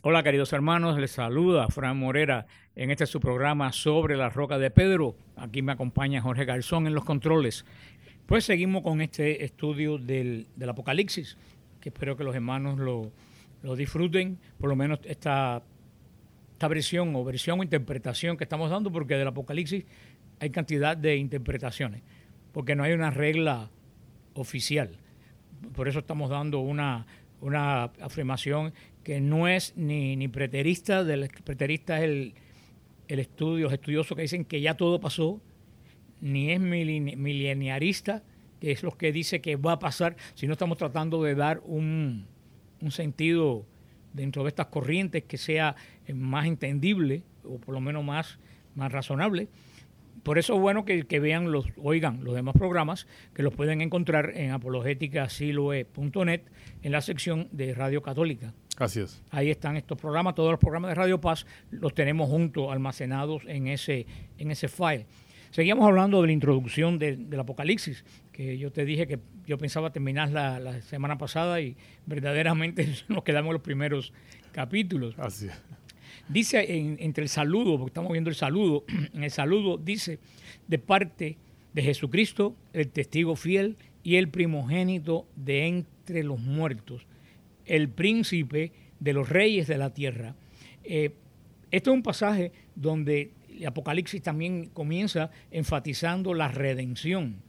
Hola queridos hermanos, les saluda Fran Morera en este su programa sobre la Roca de Pedro. Aquí me acompaña Jorge Garzón en los controles. Pues seguimos con este estudio del Apocalipsis, que espero que los hermanos lo disfruten, por lo menos esta versión o interpretación que estamos dando, porque del Apocalipsis hay cantidad de interpretaciones, porque no hay una regla oficial. Por eso estamos dando una afirmación que no es ni preterista. Preterista es los estudiosos que dicen que ya todo pasó, ni es mileniarista, que es lo que dice que va a pasar, sino estamos tratando de dar un sentido dentro de estas corrientes que sea más entendible, o por lo menos más razonable. Por eso es bueno que oigan los demás programas, que los pueden encontrar en apologeticasiloe.net en la sección de Radio Católica. Así es. Ahí están estos programas, todos los programas de Radio Paz los tenemos juntos, almacenados en ese file. Seguíamos hablando de la introducción del Apocalipsis, que yo te dije que yo pensaba terminar la semana pasada y verdaderamente nos quedamos en los primeros capítulos. Así es. Dice entre el saludo, porque estamos viendo el saludo, en el saludo dice, de parte de Jesucristo, el testigo fiel y el primogénito de entre los muertos, el príncipe de los reyes de la tierra. Este es un pasaje donde el Apocalipsis también comienza enfatizando la redención,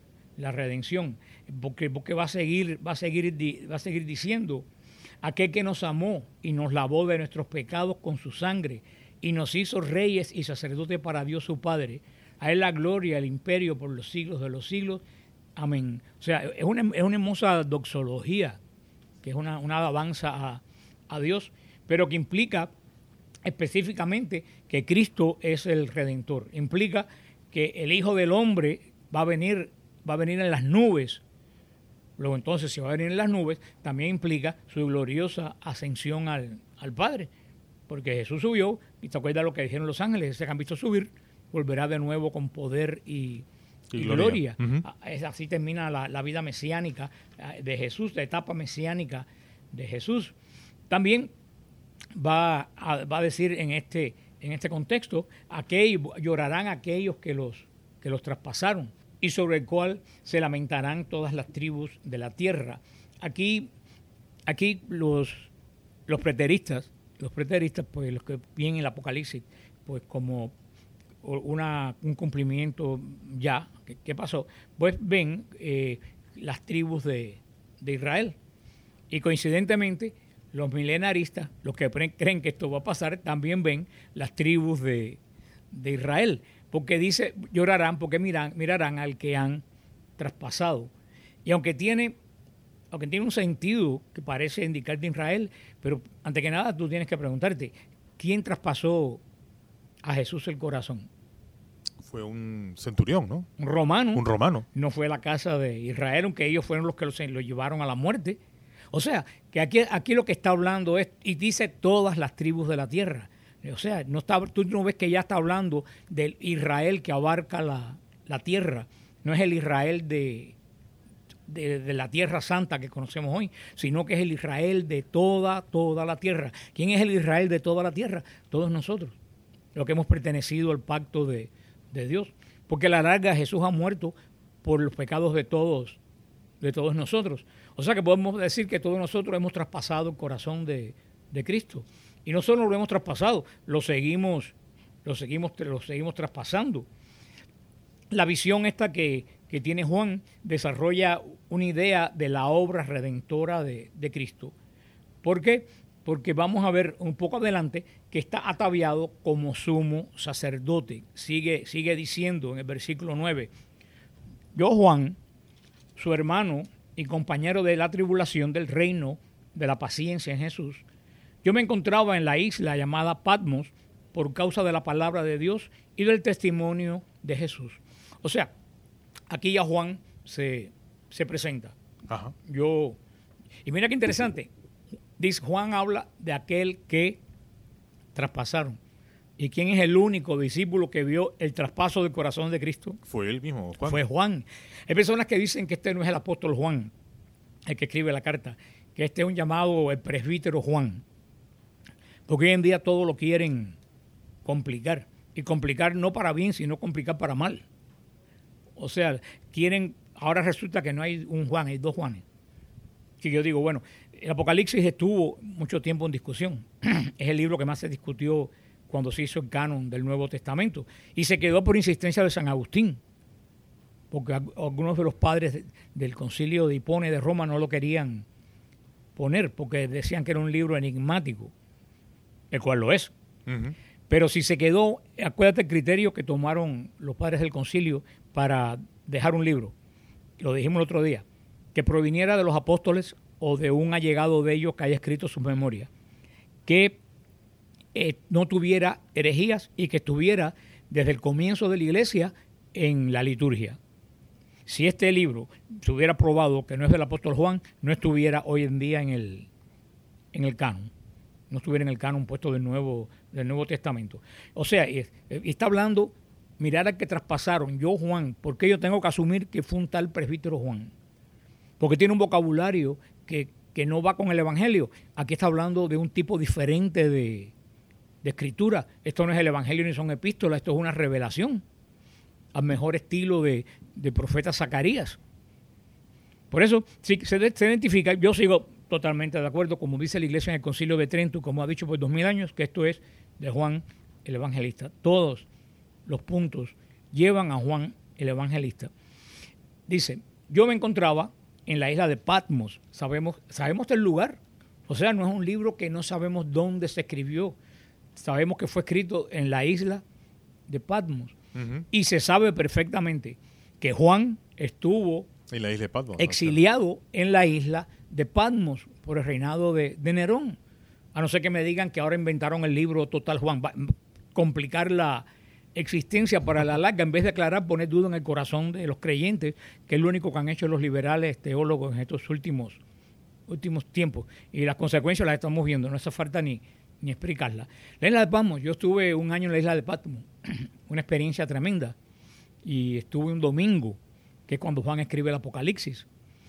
porque va a seguir diciendo: aquel que nos amó y nos lavó de nuestros pecados con su sangre y nos hizo reyes y sacerdotes para Dios su Padre. A él la gloria, el imperio por los siglos de los siglos. Amén. O sea, es una hermosa doxología, que es una alabanza a Dios, pero que implica específicamente que Cristo es el Redentor. Implica que el Hijo del Hombre va a venir en las nubes. Luego entonces, si va a venir en las nubes, también implica su gloriosa ascensión al Padre. Porque Jesús subió, y te acuerdas lo que dijeron los ángeles: ese que han visto subir, volverá de nuevo con poder y gloria. Uh-huh. Así termina la vida mesiánica de Jesús, la etapa mesiánica de Jesús. También va a decir en este contexto: llorarán aquellos que los traspasaron, y sobre el cual se lamentarán todas las tribus de la tierra. Aquí los preteristas, pues los que ven el Apocalipsis pues como un cumplimiento ya, ¿qué pasó? Pues ven las tribus de Israel. Y coincidentemente, los milenaristas, los que creen que esto va a pasar, también ven las tribus de Israel. Porque dice, llorarán porque mirarán al que han traspasado. Y aunque tiene un sentido que parece indicar de Israel, pero antes que nada tú tienes que preguntarte, ¿quién traspasó a Jesús el corazón? Fue un centurión, ¿no? Un romano. Un romano. No fue la casa de Israel, aunque ellos fueron los que lo llevaron a la muerte. O sea, que aquí lo que está hablando es, y dice todas las tribus de la tierra. O sea, tú no ves que ya está hablando del Israel que abarca la tierra. No es el Israel de la tierra santa que conocemos hoy, sino que es el Israel de toda la tierra. ¿Quién es el Israel de toda la tierra? Todos nosotros, los que hemos pertenecido al pacto de Dios. Porque a la larga Jesús ha muerto por los pecados de todos nosotros. O sea que podemos decir que todos nosotros hemos traspasado el corazón de Cristo. Y no solo lo hemos traspasado, lo seguimos traspasando. La visión esta que tiene Juan desarrolla una idea de la obra redentora de Cristo. ¿Por qué? Porque vamos a ver un poco adelante que está ataviado como sumo sacerdote. Sigue diciendo en el versículo 9: yo, Juan, su hermano y compañero de la tribulación del reino de la paciencia en Jesús, yo me encontraba en la isla llamada Patmos por causa de la palabra de Dios y del testimonio de Jesús. O sea, aquí ya Juan se presenta. Ajá. Y mira qué interesante. Dice, Juan habla de aquel que traspasaron. ¿Y quién es el único discípulo que vio el traspaso del corazón de Cristo? Fue él mismo, Juan. Fue Juan. Hay personas que dicen que este no es el apóstol Juan, el que escribe la carta, que este es un llamado el presbítero Juan. Porque hoy en día todo lo quieren complicar. Y complicar no para bien, sino complicar para mal. O sea, ahora resulta que no hay un Juan, hay dos Juanes. Que yo digo, bueno, el Apocalipsis estuvo mucho tiempo en discusión. Es el libro que más se discutió cuando se hizo el canon del Nuevo Testamento. Y se quedó por insistencia de San Agustín. Porque algunos de los padres del concilio de Hipona de Roma no lo querían poner, porque decían que era un libro enigmático, el cual lo es. Ujú. Pero si se quedó, acuérdate el criterio que tomaron los padres del concilio para dejar un libro, lo dijimos el otro día, que proviniera de los apóstoles o de un allegado de ellos que haya escrito sus memorias, que no tuviera herejías y que estuviera desde el comienzo de la iglesia en la liturgia. Si este libro se hubiera probado que no es del apóstol Juan, no estuviera hoy en día en el canon. No estuviera en el canon puesto del Nuevo Testamento. O sea, está hablando, mirar al que traspasaron, yo Juan, ¿por qué yo tengo que asumir que fue un tal presbítero Juan? Porque tiene un vocabulario que no va con el Evangelio. Aquí está hablando de un tipo diferente de escritura. Esto no es el Evangelio ni son epístolas, esto es una revelación al mejor estilo de profeta Zacarías. Por eso, si se identifica, yo sigo totalmente de acuerdo, como dice la Iglesia en el Concilio de Trento, como ha dicho por 2000 años, que esto es de Juan el Evangelista. Todos los puntos llevan a Juan el Evangelista. Dice, yo me encontraba en la isla de Patmos. Sabemos del lugar. O sea, no es un libro que no sabemos dónde se escribió. Sabemos que fue escrito en la isla de Patmos. Ujú. Y se sabe perfectamente que Juan estuvo En la isla de Patmos. exiliado en la isla de Patmos por el reinado de Nerón. A no ser que me digan que ahora inventaron el libro Total Juan. Va a complicar la existencia para la larga. En vez de aclarar, poner duda en el corazón de los creyentes, que es lo único que han hecho los liberales teólogos en estos últimos tiempos. Y las consecuencias las estamos viendo. No hace falta ni explicarlas. La isla de Patmos, yo estuve un año en la isla de Patmos. Una experiencia tremenda. Y estuve un domingo, que es cuando Juan escribe el Apocalipsis.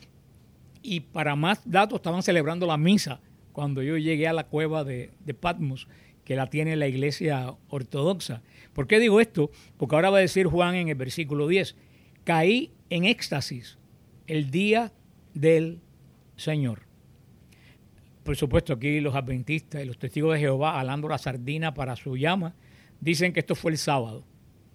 Y para más datos, estaban celebrando la misa cuando yo llegué a la cueva de Patmos, que la tiene la iglesia ortodoxa. ¿Por qué digo esto? Porque ahora va a decir Juan en el versículo 10, caí en éxtasis el día del Señor. Por supuesto, aquí los adventistas y los testigos de Jehová, alando la sardina para su llama, dicen que esto fue el sábado.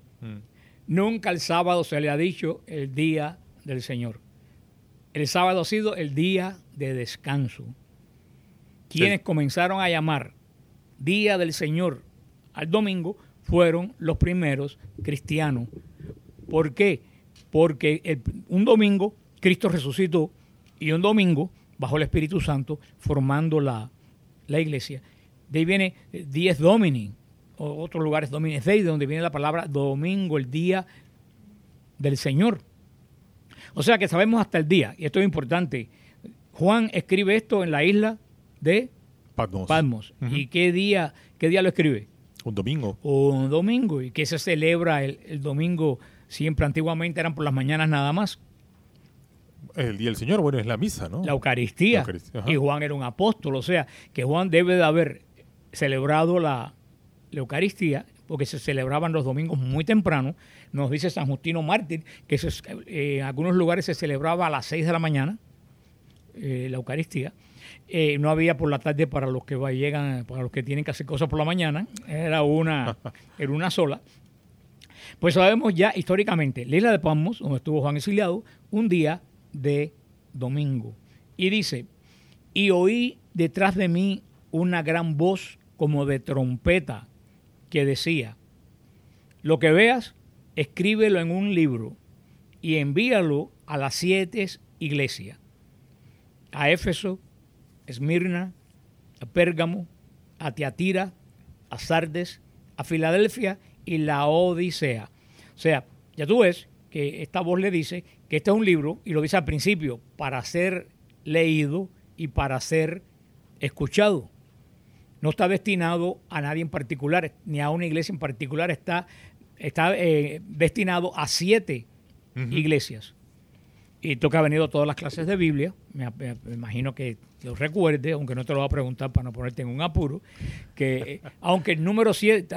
Nunca el sábado se le ha dicho el día del Señor. El sábado ha sido el día de descanso. Quienes comenzaron a llamar día del Señor al domingo fueron los primeros cristianos. ¿Por qué? Porque un domingo Cristo resucitó y un domingo bajo el Espíritu Santo formando la iglesia. De ahí viene Dies Domini, o otros lugares Domini Dei, de donde viene la palabra domingo, el día del Señor. O sea que sabemos hasta el día, y esto es importante. Juan escribe esto en la isla de Patmos. Uh-huh. ¿Y qué día lo escribe? Un domingo. Un domingo. ¿Y qué se celebra el domingo? Siempre antiguamente eran por las mañanas nada más. El día del Señor, bueno, es la misa, ¿no? La Eucaristía. Y Juan era un apóstol, o sea, que Juan debe de haber celebrado la Eucaristía, porque se celebraban los domingos muy temprano. Nos dice San Justino Mártir que en algunos lugares se celebraba a las 6 de la mañana la Eucaristía. No había por la tarde para los que llegan, para los que tienen que hacer cosas por la mañana. Era una sola. Pues sabemos ya históricamente, la isla de Patmos, donde estuvo Juan exiliado, un día de domingo. Y dice, y oí detrás de mí una gran voz como de trompeta que decía, lo que veas, escríbelo en un libro y envíalo a las 7 iglesias, a Éfeso, Esmirna, a Pérgamo, a Tiatira, a Sardes, a Filadelfia y la Odisea. O sea, ya tú ves que esta voz le dice que este es un libro, y lo dice al principio, para ser leído y para ser escuchado. No está destinado a nadie en particular, ni a una iglesia en particular, está destinado a 7 iglesias. y tú que has venido a todas las clases de Biblia, me imagino que lo recuerdes, aunque no te lo voy a preguntar para no ponerte en un apuro, que aunque el número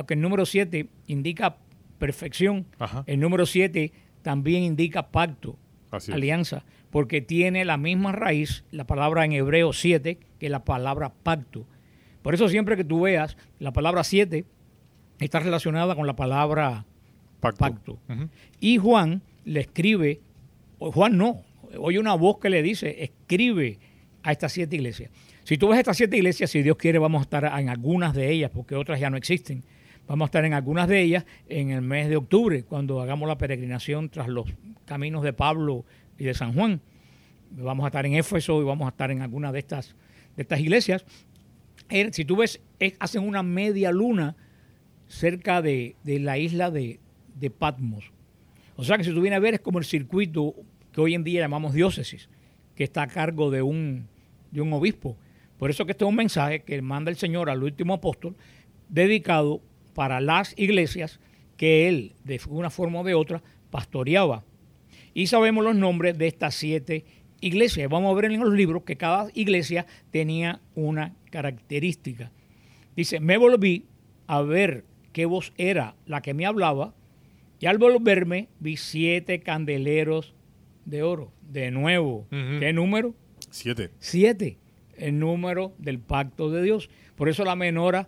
7 indica perfección, Ajá. el número 7 también indica pacto, Así es. alianza, porque tiene la misma raíz, la palabra en hebreo 7, que la palabra pacto. Por eso siempre que tú veas la palabra 7, está relacionada con la palabra pacto. Ujú. Y Juan le escribe, o Juan no, oye una voz que le dice, escribe a estas 7 iglesias. Si tú ves estas 7 iglesias, si Dios quiere, vamos a estar en algunas de ellas, porque otras ya no existen. Vamos a estar en algunas de ellas en el mes de octubre, cuando hagamos la peregrinación tras los caminos de Pablo y de San Juan. Vamos a estar en Éfeso y vamos a estar en algunas de estas iglesias. Si tú ves, hacen una media luna cerca de la isla de Patmos. O sea que si tú vienes a ver, es como el circuito que hoy en día llamamos diócesis, que está a cargo de un obispo. Por eso que este es un mensaje que manda el Señor al último apóstol, dedicado para las iglesias que él, de una forma o de otra, pastoreaba. Y sabemos los nombres de estas 7 iglesias. Vamos a ver en los libros que cada iglesia tenía una característica. Dice, me volví a ver qué voz era la que me hablaba, y al volverme vi 7 candeleros de oro. De nuevo, Ujú. ¿qué número? 7. 7, el número del pacto de Dios. Por eso la menorá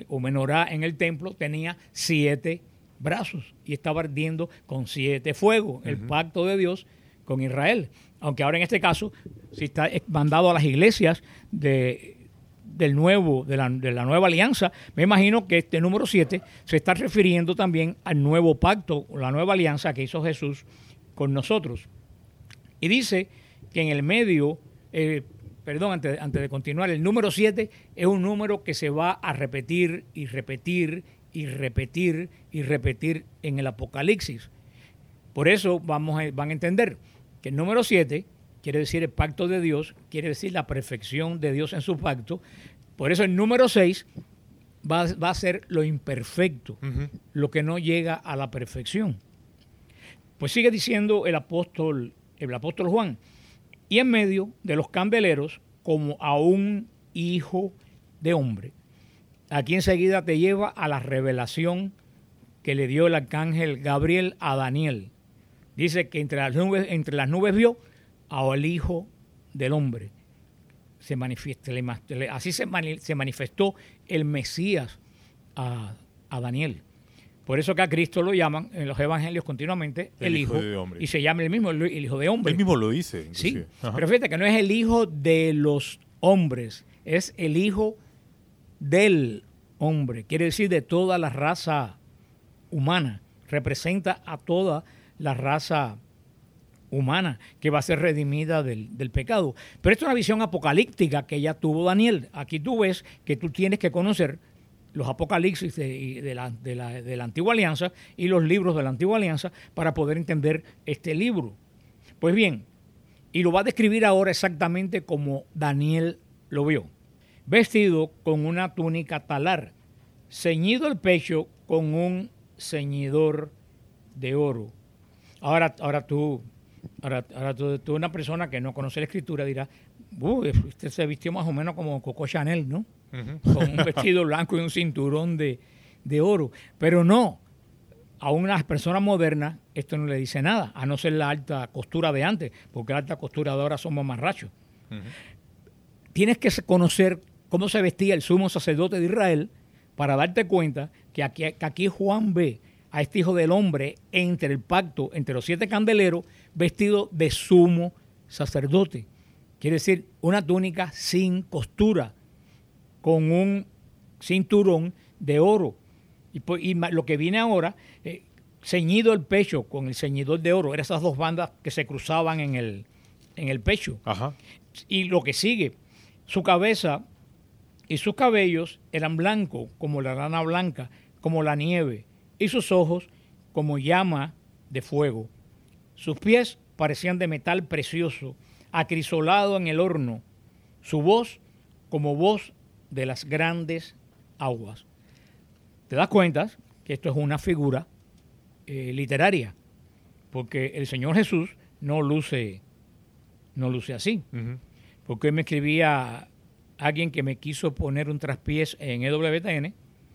en el templo tenía 7 brazos y estaba ardiendo con 7 fuegos, el pacto de Dios con Israel. Aunque ahora en este caso, si está mandado a las iglesias de la nueva alianza, me imagino que este número 7 se está refiriendo también al nuevo pacto, la nueva alianza que hizo Jesús con nosotros. Y dice que en el medio, antes de continuar, el número 7 es un número que se va a repetir y repetir y repetir y repetir en el Apocalipsis. Por eso van a entender que el número 7 quiere decir el pacto de Dios, quiere decir la perfección de Dios en su pacto. Por eso el número 6 va a ser lo imperfecto, lo que no llega a la perfección. Pues sigue diciendo el apóstol Juan, y en medio de los candeleros, como a un hijo de hombre. Aquí enseguida te lleva a la revelación que le dio el arcángel Gabriel a Daniel. Dice que entre las nubes vio al Hijo del Hombre. Así se manifestó el Mesías a Daniel. Por eso que a Cristo lo llaman en los evangelios continuamente el Hijo de Hombre. Y se llama el mismo el Hijo de Hombre. Él mismo lo dice. Sí, Inclusive. Ajá. pero fíjate que no es el Hijo de los hombres, es el Hijo del hombre. Quiere decir de toda la raza humana. Representa a toda la raza humana que va a ser redimida del pecado. Pero esto es una visión apocalíptica que ya tuvo Daniel. Aquí tú ves que tú tienes que conocer los apocalipsis de la Antigua Alianza y los libros de la Antigua Alianza para poder entender este libro. Pues bien, y lo va a describir ahora exactamente como Daniel lo vio. Vestido con una túnica talar, ceñido el pecho con un ceñidor de oro. Ahora tú, una persona que no conoce la escritura dirá, usted se vistió más o menos como Coco Chanel, ¿no? Con un vestido blanco y un cinturón de oro. Pero no, a unas personas modernas esto no le dice nada, a no ser la alta costura de antes, porque la alta costura de ahora somos mamarrachos. Tienes que conocer cómo se vestía el sumo sacerdote de Israel para darte cuenta que aquí Juan ve a este Hijo del Hombre entre el pacto, entre los 7 candeleros, vestido de sumo sacerdote. Quiere decir, una túnica sin costura, con un cinturón de oro. Y lo que viene ahora, ceñido el pecho con el ceñidor de oro, eran esas 2 bandas que se cruzaban en el pecho. Ajá. Y lo que sigue, su cabeza y sus cabellos eran blancos como la lana blanca, como la nieve, y sus ojos como llama de fuego. Sus pies parecían de metal precioso, acrisolado en el horno. Su voz como voz de las grandes aguas. ¿Te das cuenta que esto es una figura literaria? Porque el Señor Jesús no luce no luce así. Ujú. Porque hoy me escribía alguien que me quiso poner un traspiés en EWTN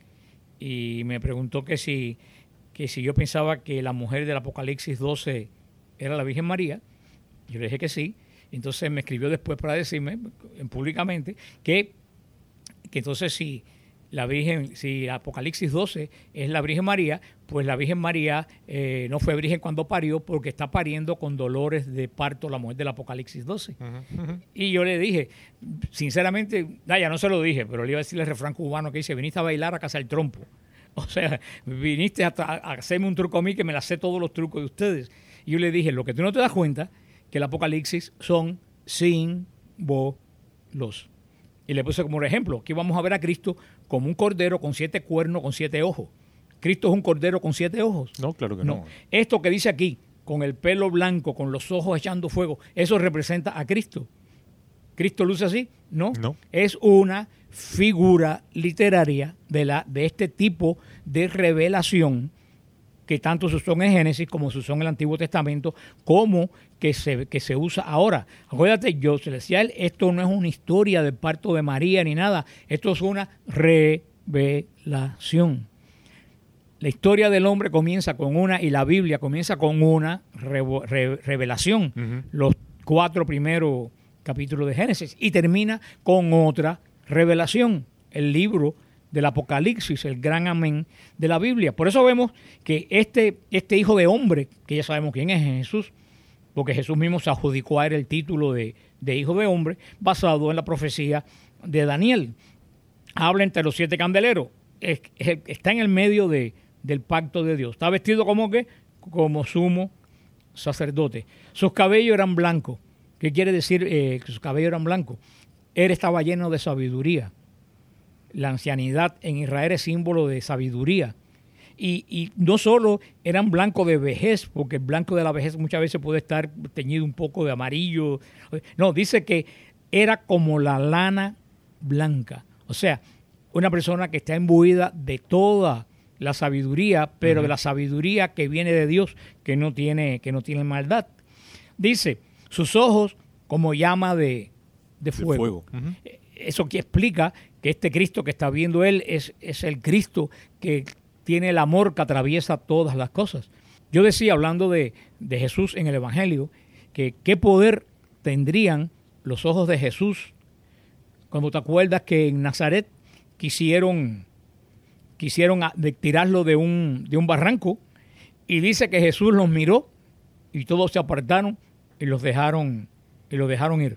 y me preguntó que si yo pensaba que la mujer del Apocalipsis 12 era la Virgen María. Yo le dije que sí. Entonces me escribió después para decirme públicamente que entonces si la Virgen, si Apocalipsis 12 es la Virgen María, pues la Virgen María no fue virgen cuando parió porque está pariendo con dolores de parto la mujer del Apocalipsis 12. Ujú, ujú. Y yo le dije, sinceramente, ya no se lo dije, pero le iba a decirle el refrán cubano que dice, viniste a bailar a cazar el trompo. O sea, viniste a hacerme un truco a mí que me la sé todos los trucos de ustedes. Y yo le dije, lo que tú no te das cuenta, que el Apocalipsis son símbolos. Y le puse como ejemplo, aquí vamos a ver a Cristo como un cordero con 7 cuernos, con 7 ojos. ¿Cristo es un cordero con 7 ojos? No, claro que no. Esto que dice aquí, con el pelo blanco, con los ojos echando fuego, eso representa a Cristo. ¿Cristo luce así? No. No. Es una figura literaria de este tipo de revelación que tanto se usó en Génesis como se usó en el Antiguo Testamento, como que se usa ahora. Acuérdate, yo se le decía a él, esto no es una historia del parto de María ni nada, esto es una revelación. La historia del hombre comienza con una, y la Biblia comienza con una revelación. Ujú. Los 4 primeros capítulos de Génesis, y termina con otra revelación, el libro del Apocalipsis, el gran amén de la Biblia. Por eso vemos que este hijo de hombre, que ya sabemos quién es Jesús, porque Jesús mismo se adjudicó a él el título de hijo de hombre, basado en la profecía de Daniel. Habla entre los 7 candeleros, está en el medio del pacto de Dios. Está vestido como que, como sumo sacerdote. Sus cabellos eran blancos. ¿Qué quiere decir que sus cabellos eran blancos? Él estaba lleno de sabiduría. La ancianidad en Israel es símbolo de sabiduría. Y no solo eran blancos de vejez, porque el blanco de la vejez muchas veces puede estar teñido un poco de amarillo. No, dice que era como la lana blanca. O sea, una persona que está imbuida de toda la sabiduría, pero de la sabiduría que viene de Dios, que no tiene maldad. Dice, sus ojos como llama de fuego. Ujú. Eso que explica que este Cristo que está viendo él es el Cristo que tiene el amor que atraviesa todas las cosas. Yo decía, hablando de Jesús en el Evangelio, que qué poder tendrían los ojos de Jesús cuando te acuerdas que en Nazaret quisieron tirarlo de un barranco, y dice que Jesús los miró y todos se apartaron y los dejaron ir.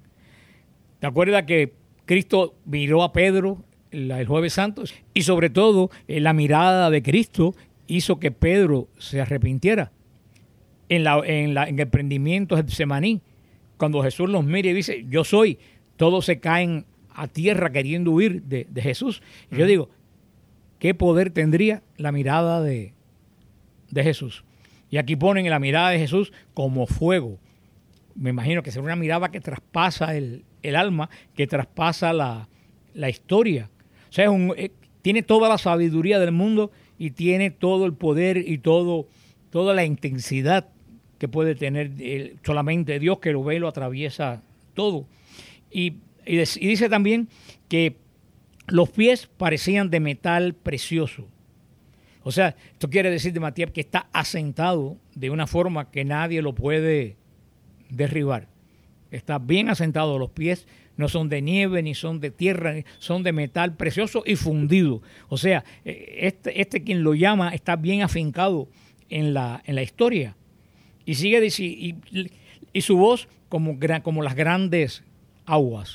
¿Te acuerdas que Cristo miró a Pedro el Jueves Santo? Y sobre todo, la mirada de Cristo hizo que Pedro se arrepintiera. En el prendimiento de Getsemaní, cuando Jesús los mira y dice, yo soy, todos se caen a tierra queriendo huir de Jesús. Y yo digo, ¿qué poder tendría la mirada de Jesús? Y aquí ponen la mirada de Jesús como fuego. Me imagino que será una mirada que traspasa el alma, que traspasa la historia. O sea, tiene toda la sabiduría del mundo y tiene todo el poder y toda la intensidad que puede tener solamente Dios, que lo ve y lo atraviesa todo. Y dice también que los pies parecían de metal precioso. O sea, esto quiere decir de Matías que está asentado de una forma que nadie lo puede derribar. Está bien asentado, los pies no son de nieve ni son de tierra, son de metal precioso y fundido. O sea, quien lo llama está bien afincado en la historia. Y sigue diciendo, y su voz como las grandes aguas.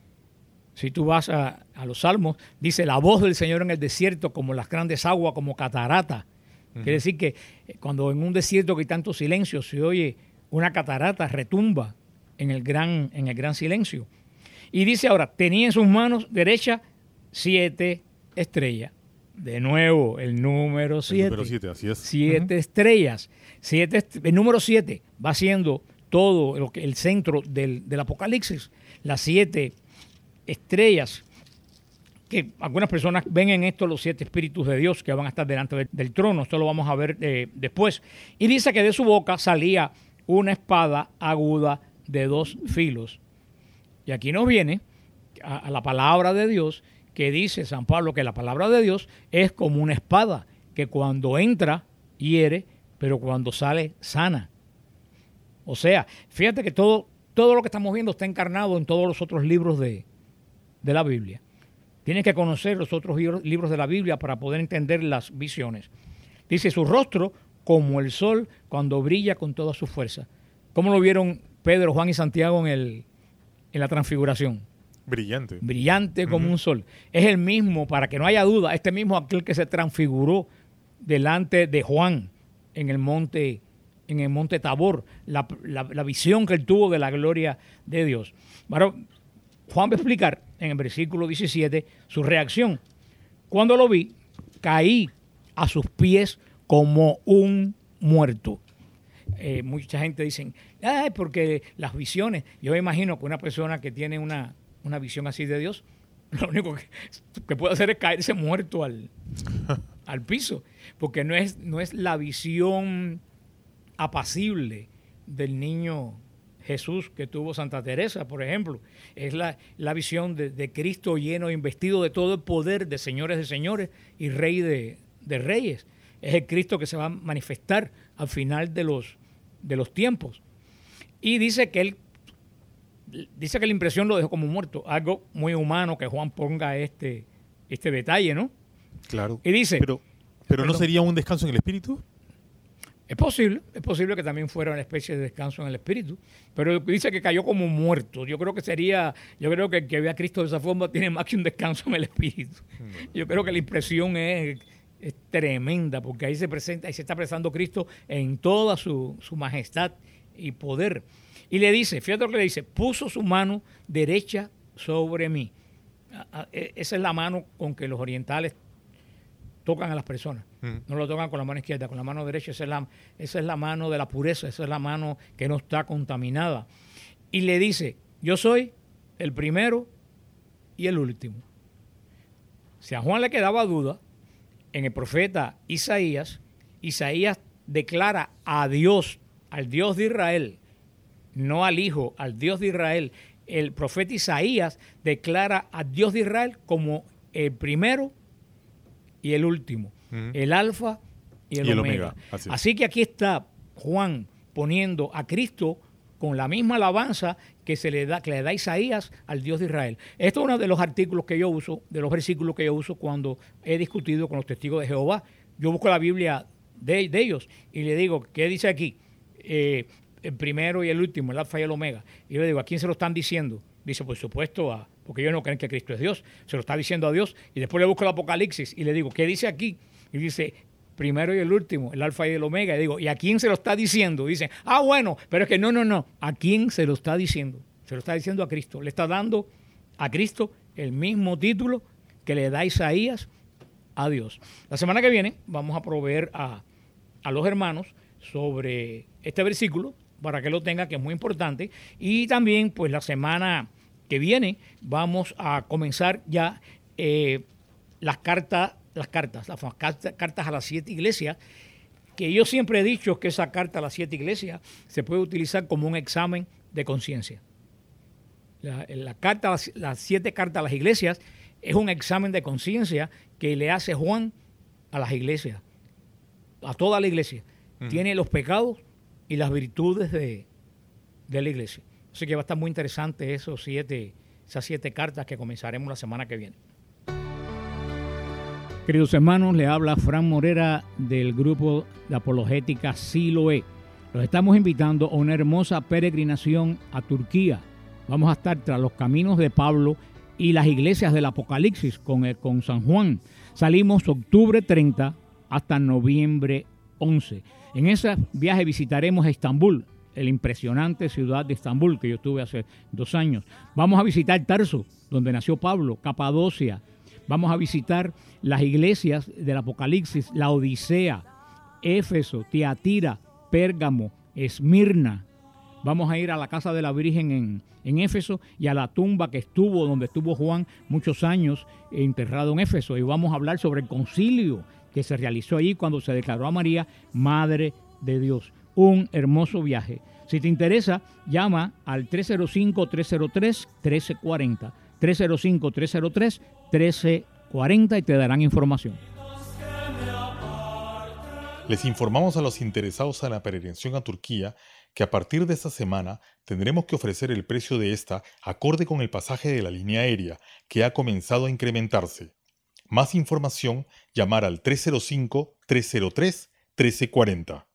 Si tú vas a los Salmos, dice la voz del Señor en el desierto como las grandes aguas, como catarata. Quiere decir que cuando en un desierto que hay tanto silencio se oye una catarata, retumba en el gran silencio. Y dice ahora, tenía en sus manos derecha 7 estrellas. De nuevo, el número 7. El número 7, así es. 7 estrellas. El número 7 va siendo todo el centro del Apocalipsis. Las 7 estrellas, que algunas personas ven en esto los 7 espíritus de Dios que van a estar delante del trono. Esto lo vamos a ver después. Y dice que de su boca salía una espada aguda de dos filos. Y aquí nos viene a la palabra de Dios, que dice San Pablo que la palabra de Dios es como una espada, que cuando entra hiere, pero cuando sale sana. O sea, fíjate que todo lo que estamos viendo está encarnado en todos los otros libros de la Biblia. Tienes que conocer los otros libros de la Biblia para poder entender las visiones. Dice, su rostro como el sol cuando brilla con toda su fuerza. ¿Cómo lo vieron Pedro, Juan y Santiago en la transfiguración? Brillante. Brillante como un sol. Es el mismo, para que no haya duda, este mismo aquel que se transfiguró delante de Juan en el monte Tabor, la visión que él tuvo de la gloria de Dios. Bueno, Juan va a explicar en el versículo 17 su reacción. Cuando lo vi, caí a sus pies como un muerto. Mucha gente dice, porque las visiones, yo me imagino que una persona que tiene una visión así de Dios, lo único que puede hacer es caerse muerto al piso, porque no es la visión apacible del niño Jesús que tuvo Santa Teresa, por ejemplo. Es la visión de Cristo lleno, investido de todo el poder de señores y rey de reyes. Es el Cristo que se va a manifestar al final de los tiempos. Y dice que la impresión lo dejó como muerto. Algo muy humano que Juan ponga este detalle, ¿no? Claro. Y dice... Pero ¿no sería un descanso en el espíritu? Es posible que también fuera una especie de descanso en el espíritu, pero dice que cayó como muerto. Yo creo que el que ve a Cristo de esa forma tiene más que un descanso en el espíritu. Yo creo que la impresión es tremenda, porque ahí se está presentando Cristo en toda su majestad y poder. Y le dice, fíjate lo que le dice, puso su mano derecha sobre mí. Esa es la mano con que los orientales tocan a las personas. No lo tocan con la mano izquierda, con la mano derecha. Esa es la mano de la pureza, esa es la mano que no está contaminada. Y le dice, yo soy el primero y el último. Si a Juan le quedaba duda, en el profeta Isaías declara a Dios, al Dios de Israel, no al Hijo, al Dios de Israel. El profeta Isaías declara a Dios de Israel como el primero y el último, el alfa y el omega. Así que aquí está Juan poniendo a Cristo con la misma alabanza que le da Isaías al Dios de Israel. Esto es uno de los artículos que yo uso, de los versículos que yo uso cuando he discutido con los testigos de Jehová. Yo busco la Biblia de ellos y le digo, ¿qué dice aquí? El primero y el último, el alfa y el omega. Y yo le digo, ¿a quién se lo están diciendo? Dice, por supuesto, porque ellos no creen que Cristo es Dios. Se lo está diciendo a Dios. Y después le busco el Apocalipsis y le digo, ¿qué dice aquí? Y dice, primero y el último, el alfa y el omega. Y digo, ¿y a quién se lo está diciendo? Dicen, bueno, pero es que no. ¿A quién se lo está diciendo? Se lo está diciendo a Cristo. Le está dando a Cristo el mismo título que le da Isaías a Dios. La semana que viene vamos a proveer a los hermanos sobre este versículo para que lo tenga, que es muy importante. Y también, pues, la semana que viene vamos a comenzar ya las cartas a las 7 iglesias, que yo siempre he dicho que esa carta a las 7 iglesias se puede utilizar como un examen de conciencia. Las 7 cartas a las iglesias es un examen de conciencia que le hace Juan a las iglesias, a toda la iglesia. Tiene los pecados y las virtudes de la iglesia. Así que va a estar muy interesante esas 7 cartas que comenzaremos la semana que viene. Queridos hermanos, le habla Fran Morera del grupo de apologética Siloé. Los estamos invitando a una hermosa peregrinación a Turquía. Vamos a estar tras los caminos de Pablo y las iglesias del Apocalipsis con San Juan. Salimos octubre 30 hasta noviembre 11. En ese viaje visitaremos a Estambul, la impresionante ciudad de Estambul que yo estuve hace 2 años. Vamos a visitar Tarso, donde nació Pablo, Capadocia. Vamos a visitar las iglesias del Apocalipsis, la Odisea, Éfeso, Tiatira, Pérgamo, Esmirna. Vamos a ir a la casa de la Virgen en Éfeso y a la tumba donde estuvo Juan muchos años enterrado en Éfeso. Y vamos a hablar sobre el concilio que se realizó allí cuando se declaró a María Madre de Dios. Un hermoso viaje. Si te interesa, llama al 305-303-1340. 305-303-1340 y te darán información. Les informamos a los interesados en la peregrinación a Turquía que a partir de esta semana tendremos que ofrecer el precio de esta acorde con el pasaje de la línea aérea, que ha comenzado a incrementarse. Más información, llamar al 305-303-1340.